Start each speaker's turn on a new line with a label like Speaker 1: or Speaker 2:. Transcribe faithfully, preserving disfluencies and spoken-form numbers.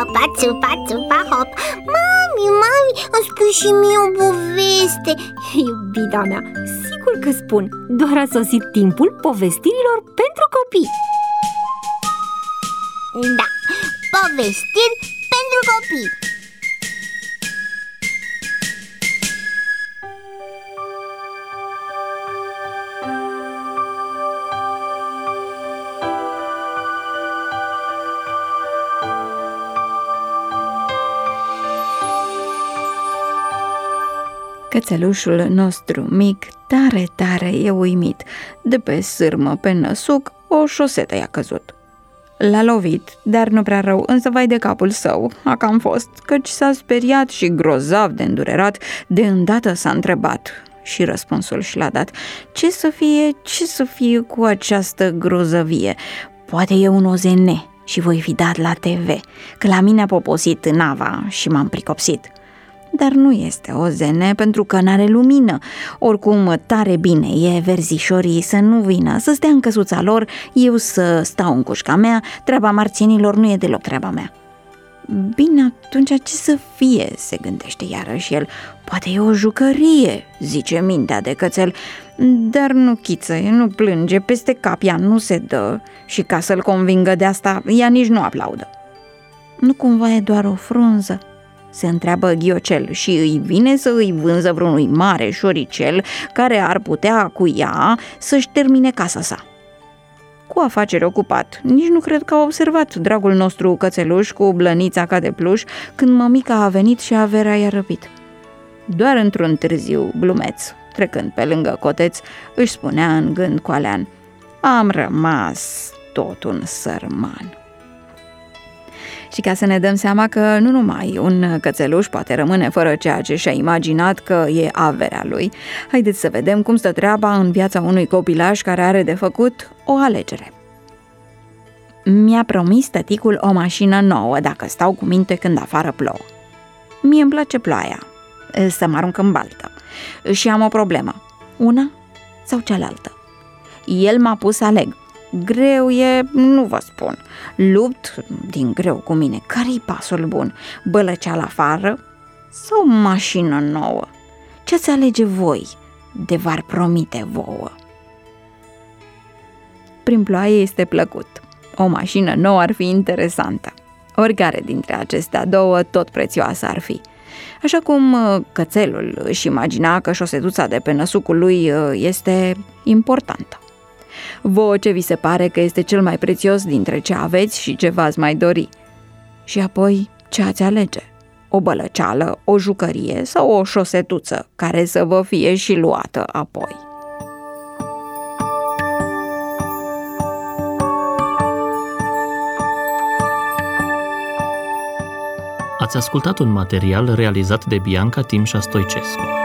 Speaker 1: hopa, țupa, țupa, hop. Mami, mami, îmi spui și mie o poveste.
Speaker 2: Iubita mea, sigur că spun. Doar a sosit timpul povestirilor pentru copii.
Speaker 1: Da, povestiri pentru copii.
Speaker 3: Cățelușul nostru mic, tare, tare e uimit. De pe sârmă pe năsuc, o șosetă i-a căzut. L-a lovit, dar nu prea rău, însă vai de capul său, a cam fost, căci s-a speriat și grozav de îndurerat, de îndată s-a întrebat. Și răspunsul și l-a dat. Ce să fie, ce să fie cu această grozăvie? Poate e un O Z N și voi fi dat la T V, că la mine a poposit nava și m-am pricopsit. Dar nu este O Z N pentru că n-are lumină. Oricum, tare bine e verzișorii să nu vină, să stea în căsuța lor, eu să stau în cușca mea, treaba marțienilor nu e deloc treaba mea. Bine, atunci ce să fie, se gândește iarăși el. Poate e o jucărie, zice mintea de cățel, dar nu chițăie, nu plânge, peste cap ea nu se dă și ca să-l convingă de asta, ea nici nu aplaudă. Nu cumva e doar o frunză? Se întreabă ghiocel și îi vine să îi vânză vreunui mare șoricel care ar putea cu ea să-și termine casa sa. Cu afaceri ocupat, nici nu cred că a observat dragul nostru cățeluș cu blănița ca de pluș când mămica a venit și averea i-a răpit. Doar într-un târziu glumeț, trecând pe lângă coteț, își spunea în gând coalean: am rămas tot un sărman. Și ca să ne dăm seama că nu numai un cățeluș poate rămâne fără ceea ce și-a imaginat că e averea lui, haideți să vedem cum stă treaba în viața unui copilaș care are de făcut o alegere. Mi-a promis tăticul o mașină nouă dacă stau cu minte când afară plouă. Mie îmi place ploaia, să mă arunc în baltă și am o problemă, una sau cealaltă. El m-a pus să aleg. Greu e, nu vă spun. Lupt din greu cu mine. Care-i pasul bun? Bălăceală afară sau mașină nouă? Ce-ți alege voi de v-ar promite vouă? Prin ploaie este plăcut. O mașină nouă ar fi interesantă. Oricare dintre acestea două tot prețioasă ar fi. Așa cum cățelul își imagina că șosetuța de pe năsucul lui este importantă. Vouă ce vi se pare că este cel mai prețios dintre ce aveți și ce v-ați mai dori? Și apoi ce ați alege? O bălăceală, o jucărie sau o șosetuță care să vă fie și luată apoi?
Speaker 4: Ați ascultat un material realizat de Bianca Timșa Stoicescu.